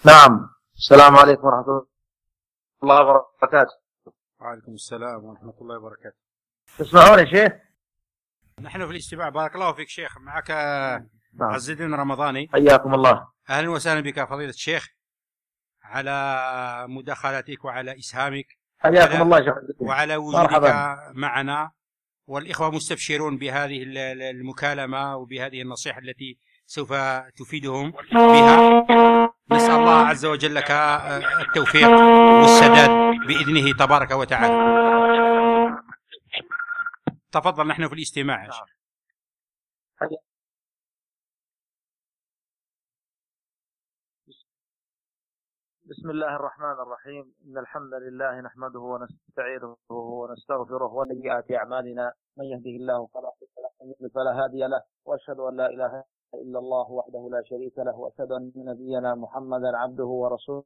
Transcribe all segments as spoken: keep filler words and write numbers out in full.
نعم. السلام عليكم ورحمة الله وبركاته. وعليكم السلام ورحمة الله وبركاته. تسمعون يا شيخ؟ نحن في الاستماع. بارك الله فيك شيخ. معك نعم. عز الدين رمضاني. حياكم الله. أهلا وسهلا بك فضيلة الشيخ، على مداخلتك وعلى إسهامك. حياكم الله شيخ. وعلى وجودك معنا، والإخوة مستبشرون بهذه المكالمة وبهذه النصيحة التي سوف تفيدهم بها. نسأل الله عز وجل لك التوفيق والسداد بإذنه تبارك وتعالى. تفضل، نحن في الاستماع. بسم الله الرحمن الرحيم. إن الحمد لله نحمده ونستعينه ونستغفره وسيئات أعمالنا، من يهده الله فلا مضل له ومن يضلل فلا هادي له، وأشهد أن لا إله إلا الله وحده لا شريك له، وأشهد أن نبينا محمدا عبده ورسوله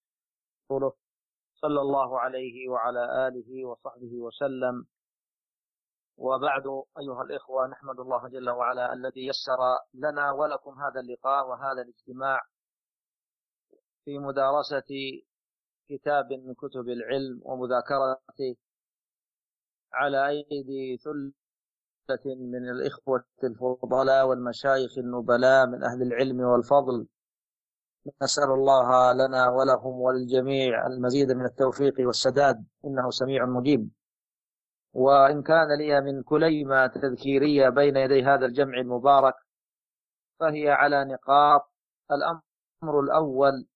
صلى الله عليه وعلى آله وصحبه وسلم. وبعد، أيها الإخوة، نحمد الله جل وعلا الذي يسر لنا ولكم هذا اللقاء وهذا الاجتماع في مدارسة كتاب من كتب العلم ومذاكرته على أيدي ثلة من الإخوة الفضلاء والمشايخ النبلاء من أهل العلم والفضل. نسأل الله لنا ولهم وللجميع المزيد من التوفيق والسداد، إنه سميع مجيب. وإن كان لي من كلمة تذكيرية بين يدي هذا الجمع المبارك، فهي على نقاط. الأمر الأول،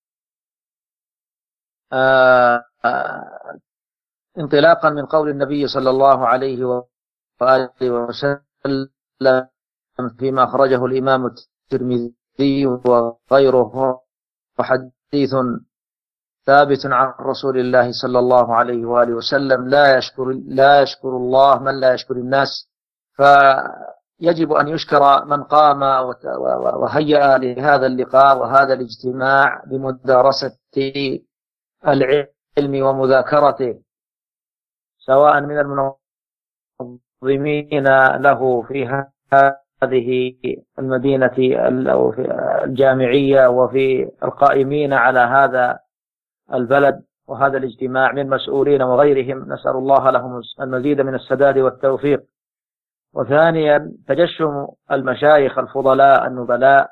آه آه انطلاقا من قول النبي صلى الله عليه وآله وسلم فيما أخرجه الإمام الترمذي وغيره، وحديث ثابت عن رسول الله صلى الله عليه وآله وسلم: لا يشكر لا يشكر الله من لا يشكر الناس. فيجب أن يشكر من قام وهيأ لهذا اللقاء وهذا الاجتماع بمدارسة العلم ومذاكرته، سواء من المنظمين له في هذه المدينة الجامعية وفي القائمين على هذا البلد وهذا الاجتماع من مسؤولين وغيرهم. نسأل الله لهم المزيد من السداد والتوفيق. وثانيا، تجشم المشايخ الفضلاء النبلاء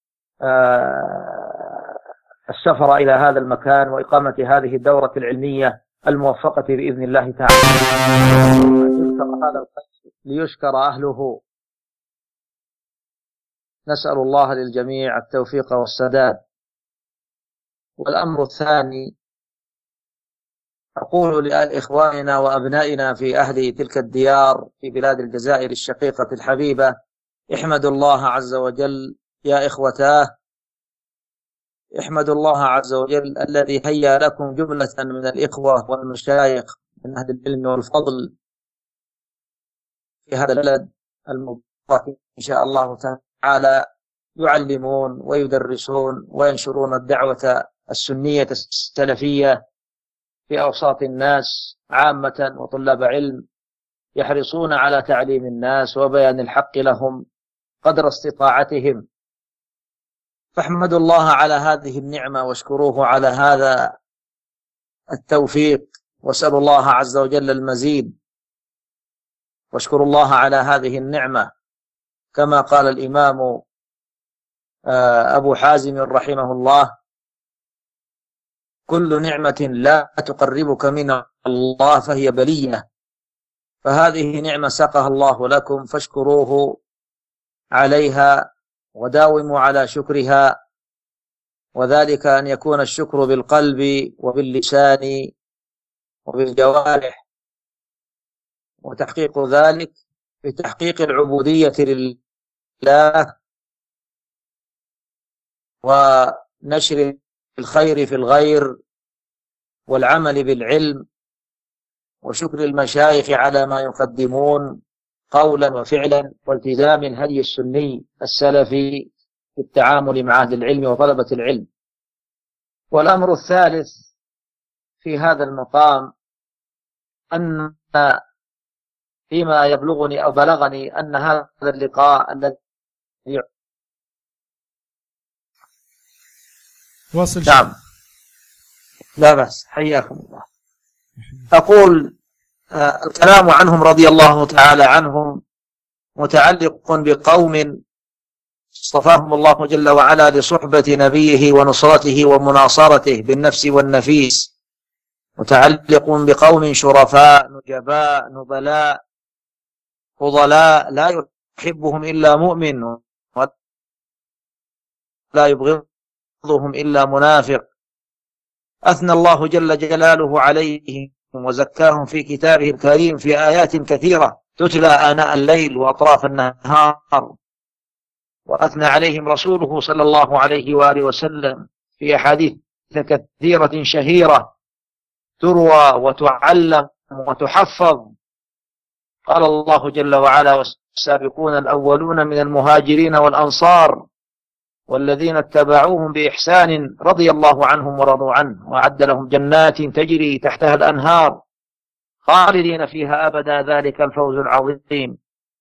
السفر إلى هذا المكان وإقامة هذه الدورة العلمية الموفقة بإذن الله تعالى، ليشكر أهله. نسأل الله للجميع التوفيق والسداد. والأمر الثاني، أقول لإخواننا وأبنائنا في أهل تلك الديار في بلاد الجزائر الشقيقة الحبيبة: احمدوا الله عز وجل يا إخوتاه، احمدوا الله عز وجل الذي هيا لكم جملة من الإخوة والمشايخ من أهل العلم والفضل في هذا البلد المبارك إن شاء الله تعالى، يعلمون ويدرسون وينشرون الدعوة السنية السلفية في أوساط الناس عامة، وطلاب علم يحرصون على تعليم الناس وبيان الحق لهم قدر استطاعتهم. فاحمدوا الله على هذه النعمة واشكروه على هذا التوفيق، واسألوا الله عز وجل المزيد، واشكروا الله على هذه النعمة. كما قال الإمام أبو حازم رحمه الله: كل نعمة لا تقربك من الله فهي بلية. فهذه نعمة ساقها الله لكم، فاشكروه عليها وداوموا على شكرها، وذلك أن يكون الشكر بالقلب وباللسان وبالجوارح، وتحقيق ذلك بتحقيق العبودية لله ونشر الخير في الغير والعمل بالعلم، وشكر المشايخ على ما يقدمون قولا وفعلا، والتزام الهدي السني السلفي في التعامل مع أهل العلم وطلبة العلم. والأمر الثالث في هذا المقام، أن فيما يبلغني أو بلغني أن هذا اللقاء الذي واصل. نعم. لا بأس، حياكم الله. أقول آه الكلام عنهم رضي الله تعالى عنهم متعلق بقوم اصطفاهم الله جل وعلا لصحبة نبيه ونصرته ومناصرته بالنفس والنفيس، متعلق بقوم شرفاء نجباء نبلاء فضلاء لا يحبهم إلا مؤمن ولا يبغضهم إلا منافق، أثنى الله جل جلاله عليهم وزكاهم في كتابه الكريم في آيات كثيرة تتلى آناء الليل وأطراف النهار، وأثنى عليهم رسوله صلى الله عليه وآله وسلم في أحاديث كثيرة شهيرة تروى وتعلم وتحفظ. قال الله جل وعلا: والسابقون الأولون من المهاجرين والأنصار والذين اتبعوهم بإحسان رضي الله عنهم ورضوا عنه وأعد لهم جنات تجري تحتها الأنهار خالدين فيها أبدا ذلك الفوز العظيم.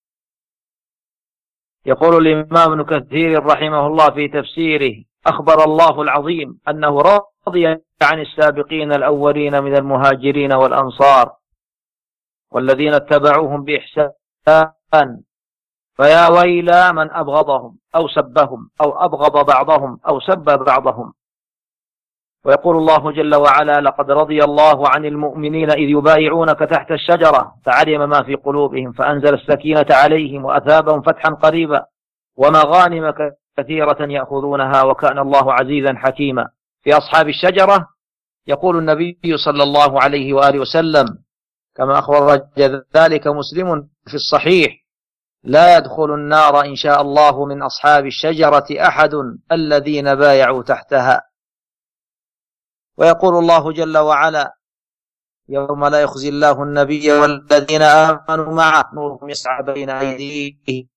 يقول الإمام ابن كثير رحمه الله في تفسيره: أخبر الله العظيم أنه رضي عن السابقين الأولين من المهاجرين والأنصار والذين اتبعوهم بإحسان، فيا ويلا من أبغضهم أو سبهم أو أبغض بعضهم أو سب بعضهم. ويقول الله جل وعلا: لقد رضي الله عن المؤمنين إذ يبايعونك تحت الشجرة فعلم ما في قلوبهم فأنزل السكينة عليهم وأثابهم فتحا قريبا ومغانم كثيرة يأخذونها وكان الله عزيزا حكيما. في أصحاب الشجرة يقول النبي صلى الله عليه وآله وسلم كما أخبر ذلك مسلم في الصحيح: لا يدخل النار إن شاء الله من أصحاب الشجرة أحد الذين بايعوا تحتها. ويقول الله جل وعلا: يوم لا يخزي الله النبي والذين آمنوا معه نورهم يسعى بين أيديهم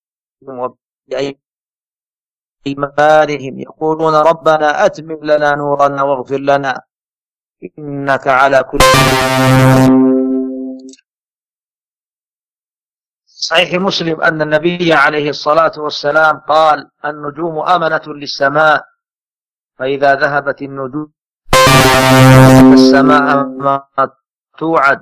وبأيمانهم يقولون ربنا أتمم لنا نورنا واغفر لنا إنك على كل شيء. صحيح مسلم أن النبي عليه الصلاة والسلام قال: النجوم أمنة للسماء، فإذا ذهبت النجوم السماء ما توعد،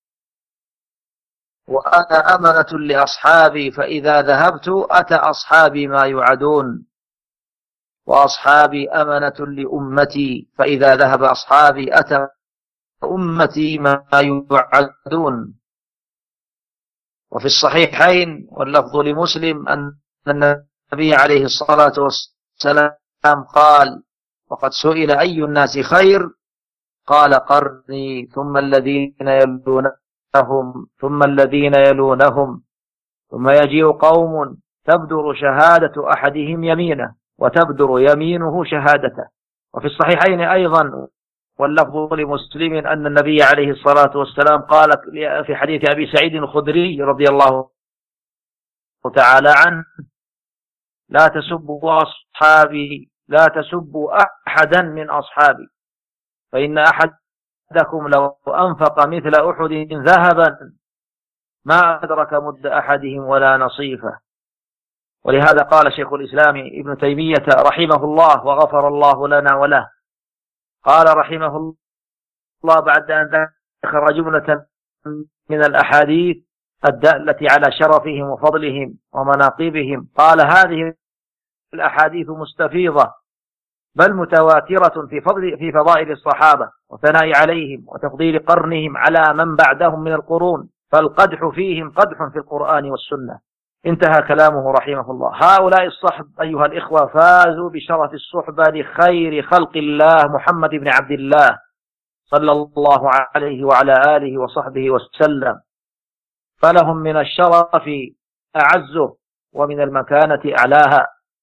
وأنا أمنة لأصحابي، فإذا ذهبت أتى أصحابي ما يوعدون، وأصحابي أمنة لأمتي، فإذا ذهب أصحابي أتى أمتي ما يوعدون. وفي الصحيحين واللفظ لمسلم أن النبي عليه الصلاة والسلام قال: وقد سئل أي الناس خير؟ قال: قرني ثم الذين يلونهم ثم الذين يلونهم ثم يجيء قوم تبدر شهادة أحدهم يمينه وتبدر يمينه شهادته. وفي الصحيحين أيضا واللفظ لمسلم أن النبي عليه الصلاة والسلام قال في حديث أبي سعيد الخدري رضي الله تعالى عنه: لا تسبوا أصحابي لا تسبوا أحدا من أصحابي، فإن أحدكم لو أنفق مثل أحد ذهبا ما أدرك مد أحدهم ولا نصيفه. ولهذا قال شيخ الإسلام ابن تيمية رحمه الله وغفر الله لنا وله، قال رحمه الله بعد أن ذكر جملة من الأحاديث الدالة على شرفهم وفضلهم ومناقبهم، قال: هذه الأحاديث مستفيضة بل متواترة في فضل في فضائل الصحابة وثناء عليهم وتفضيل قرنهم على من بعدهم من القرون، فالقدح فيهم قدح في القرآن والسنة. انتهى كلامه رحمه الله. هؤلاء الصحب أيها الإخوة فازوا بشرف الصحبة لخير خلق الله محمد بن عبد الله صلى الله عليه وعلى آله وصحبه وسلم، فلهم من الشرف أعزه ومن المكانة أعلاها.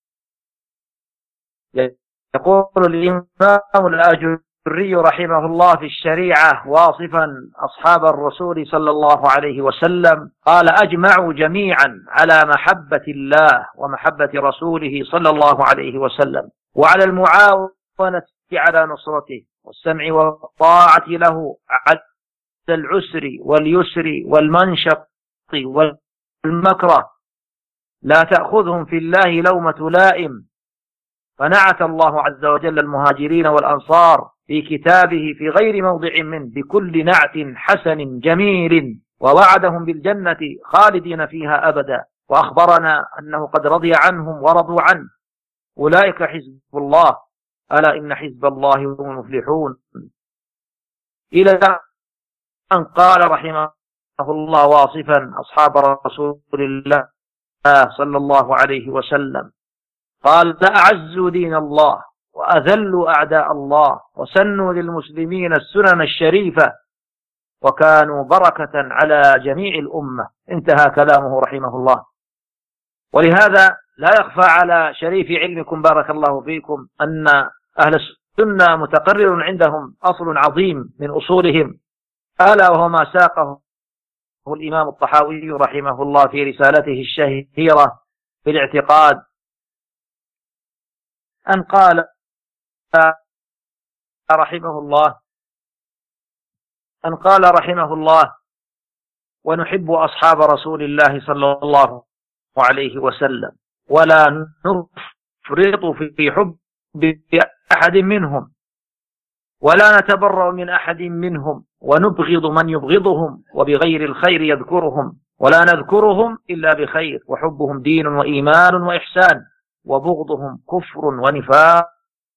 يقول الإمام الآجري رحمه الله في الشريعة واصفا أصحاب الرسول صلى الله عليه وسلم، قال: أجمعوا جميعا على محبة الله ومحبة رسوله صلى الله عليه وسلم، وعلى المعاونة على نصرته والسمع والطاعة له عند العسر واليسر والمنشط والمكره، لا تأخذهم في الله لومة لائم، فنعت الله عز وجل المهاجرين والأنصار في كتابه في غير موضع منه بكل نعت حسن جميل، ووعدهم بالجنة خالدين فيها أبدا، وأخبرنا أنه قد رضي عنهم ورضوا عنه. أولئك حزب الله، ألا إن حزب الله هم المفلحون. إلى أن قال رحمه الله واصفا أصحاب رسول الله صلى الله عليه وسلم، قال: أعزوا دين الله وأذلوا أعداء الله وسنوا للمسلمين السنن الشريفة وكانوا بركة على جميع الأمة. انتهى كلامه رحمه الله. ولهذا لا يخفى على شريف علمكم بارك الله فيكم أن أهل السنة متقرر عندهم أصل عظيم من أصولهم، ألا وهو ما ساقه الإمام الطحاوي رحمه الله في رسالته الشهيرة في الاعتقاد، أن قال رحمه الله أن قال رحمه الله: ونحب أصحاب رسول الله صلى الله عليه وسلم ولا نفرط في حب أحد منهم ولا نتبرأ من أحد منهم ونبغض من يبغضهم وبغير الخير يذكرهم ولا نذكرهم إلا بخير، وحبهم دين وإيمان وإحسان وبغضهم كفر ونفاق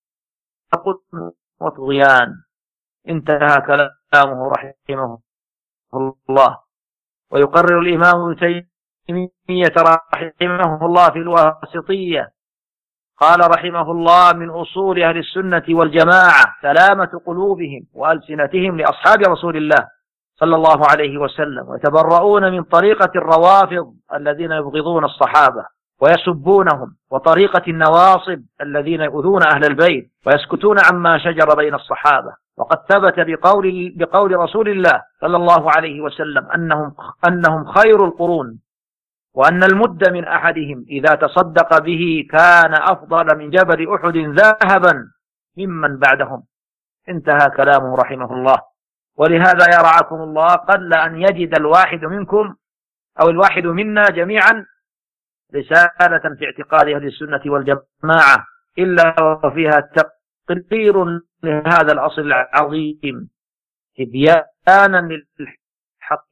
وطغيان. انتهى كلامه رحمه الله. ويقرر الإمام ابن تيمية رحمه الله في الواسطية، قال رحمه الله: من أصول أهل السنة والجماعة سلامة قلوبهم وألسنتهم لأصحاب رسول الله صلى الله عليه وسلم، ويتبرؤون من طريقة الروافض الذين يبغضون الصحابة ويسبونهم، وطريقة النواصب الذين يؤذون أهل البيت ويسكتون عما شجر بين الصحابة. وقد ثبت بقول, بقول رسول الله صلى الله عليه وسلم أنهم, أنهم خير القرون، وأن المد من أحدهم إذا تصدق به كان أفضل من جبل أحد ذهبا ممن بعدهم. انتهى كلامه رحمه الله. ولهذا يا رعاكم الله قل أن يجد الواحد منكم أو الواحد منا جميعا رسالة في اعتقاد أهل السنة والجماعة إلا وفيها تقرير لهذا الأصل العظيم، تبيانا للحق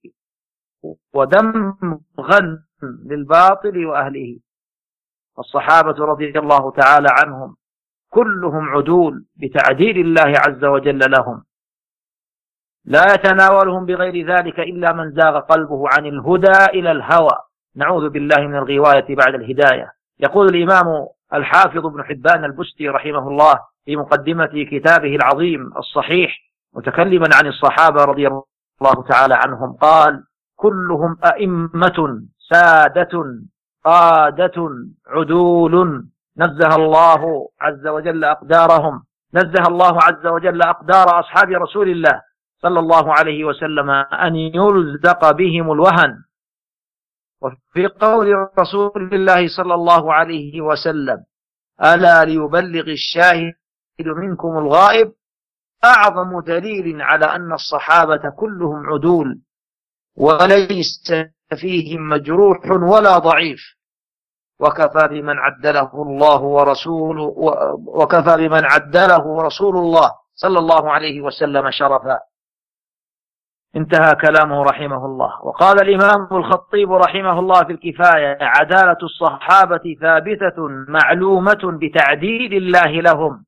ودمغا للباطل وأهله. الصحابة رضي الله تعالى عنهم كلهم عدول بتعديل الله عز وجل لهم، لا يتناولهم بغير ذلك إلا من زاغ قلبه عن الهدى إلى الهوى، نعوذ بالله من الغواية بعد الهداية. يقول الإمام الحافظ ابن حبان البستي رحمه الله في مقدمة كتابه العظيم الصحيح متكلما عن الصحابة رضي الله تعالى عنهم، قال: كلهم أئمة سادة قادة عدول نزه الله عز وجل أقدارهم نزه الله عز وجل أقدار أصحاب رسول الله صلى الله عليه وسلم أن يلزق بهم الوهن. وفي قول رسول الله صلى الله عليه وسلم: ألا ليبلغ الشاهد منكم الغائب، أعظم دليل على أن الصحابة كلهم عدول وليس فيهم مجروح ولا ضعيف، وكفى بمن عدله الله ورسوله وكفى بمن عدله رسول الله صلى الله عليه وسلم شرفا. انتهى كلامه رحمه الله. وقال الإمام الخطيب رحمه الله في الكفاية: عدالة الصحابة ثابتة معلومة بتعديل الله لهم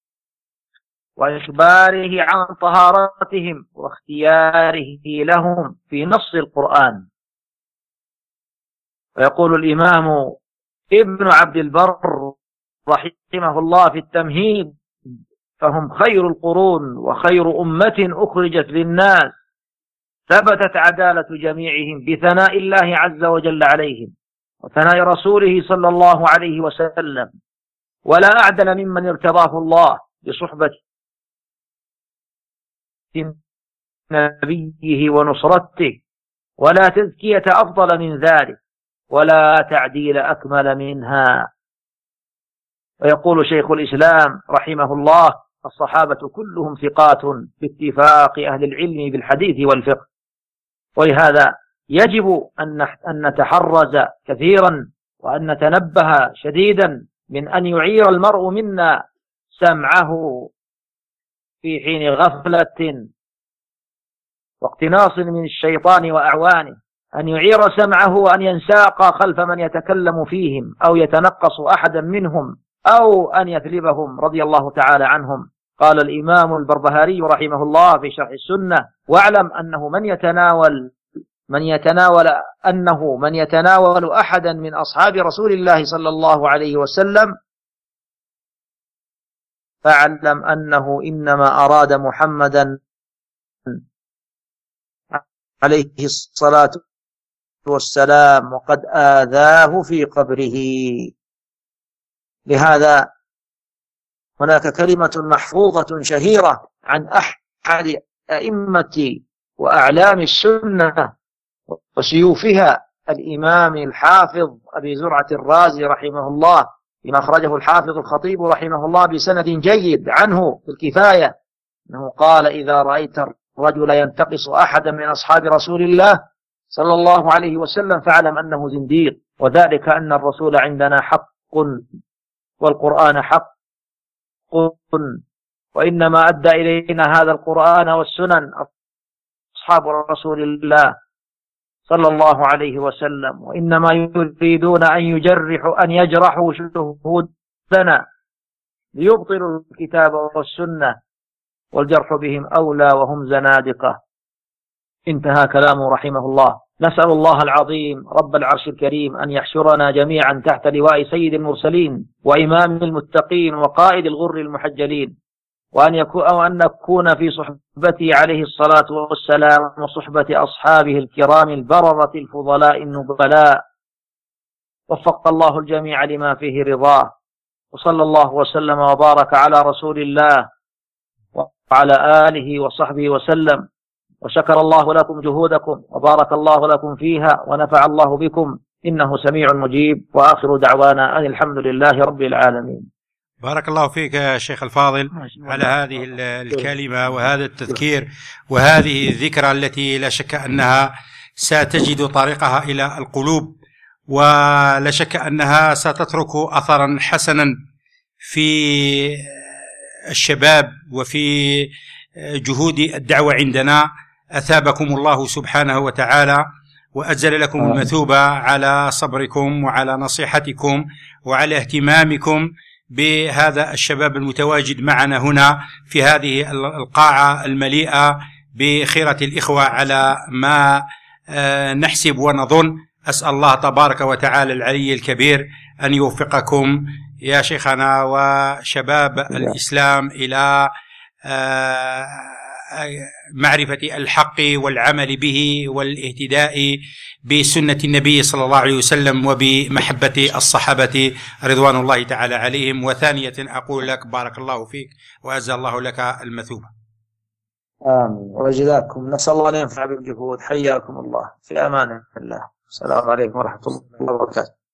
وإخباره عن طهارتهم واختياره لهم في نص القرآن. ويقول الإمام ابن عبد البر رحمه الله في التمهيد: فهم خير القرون وخير أمة أخرجت للناس، ثبتت عدالة جميعهم بثناء الله عز وجل عليهم وثناء رسوله صلى الله عليه وسلم، ولا أعدل ممن ارتضاه الله بصحبة نبيه ونصرته، ولا تزكية أفضل من ذلك ولا تعديل أكمل منها. ويقول شيخ الإسلام رحمه الله: الصحابة كلهم ثقات باتفاق أهل العلم بالحديث والفقه. ولهذا يجب أن نتحرز كثيرا وأن نتنبه شديدا من أن يعير المرء منا سمعه في حين غفلة واقتناص من الشيطان وأعوانه، أن يعير سمعه وأن ينساق خلف من يتكلم فيهم أو يتنقص أحدا منهم أو أن يثلبهم رضي الله تعالى عنهم. قال الإمام البربهاري رحمه الله في شرح السنة: واعلم أنه من يتناول من يتناول أنه من يتناول أحدا من أصحاب رسول الله صلى الله عليه وسلم فاعلم أنه إنما أراد محمدا عليه الصلاة والسلام وقد آذاه في قبره. لهذا هناك كلمة محفوظة شهيرة عن أحد أئمة وأعلام السنة وسيوفها، الإمام الحافظ أبي زرعة الرازي رحمه الله، لما أخرجه الحافظ الخطيب رحمه الله بسند جيد عنه في الكفاية، أنه قال: إذا رأيت الرجل ينتقص أحدا من أصحاب رسول الله صلى الله عليه وسلم فاعلم أنه زنديق، وذلك أن الرسول عندنا حق والقرآن حق، وإنما أدى إلينا هذا القرآن والسنن أصحاب رسول الله صلى الله عليه وسلم، وإنما يريدون أن يجرحوا أن يجرحوا شهودنا ليبطلوا الكتاب والسنة، والجرح بهم أولى وهم زنادقة. انتهى كلامه رحمه الله. نسأل الله العظيم رب العرش الكريم أن يحشرنا جميعا تحت لواء سيد المرسلين وإمام المتقين وقائد الغر المحجلين، وأن يكون أو أن نكون في صحبته عليه الصلاة والسلام وصحبة أصحابه الكرام البررة الفضلاء النبلاء. وفق الله الجميع لما فيه رضاه، وصلى الله وسلم وبارك على رسول الله وعلى آله وصحبه وسلم، وشكر الله لكم جهودكم وبارك الله لكم فيها ونفع الله بكم، إنه سميع مجيب. وآخر دعوانا أن الحمد لله رب العالمين. بارك الله فيك يا شيخ الفاضل على هذه الكلمة وهذا التذكير وهذه الذكرى التي لا شك أنها ستجد طريقها إلى القلوب، ولا شك أنها ستترك أثرا حسنا في الشباب وفي جهود الدعوة عندنا. أثابكم الله سبحانه وتعالى وأجزل لكم المثوبة على صبركم وعلى نصيحتكم وعلى اهتمامكم بهذا الشباب المتواجد معنا هنا في هذه القاعة المليئة بخيرة الإخوة على ما نحسب ونظن. أسأل الله تبارك وتعالى العلي الكبير أن يوفقكم يا شيخنا وشباب الإسلام إلى معرفة الحق والعمل به والاهتداء بسنة النبي صلى الله عليه وسلم وبمحبة الصحابة رضوان الله تعالى عليهم. وثانية أقول لك بارك الله فيك وأجزى الله لك المثوبة. آمين وجزاكم. نسأل الله أن ينفع بالجهود. حياكم الله في أمان الله. السلام عليكم ورحمة الله وبركاته.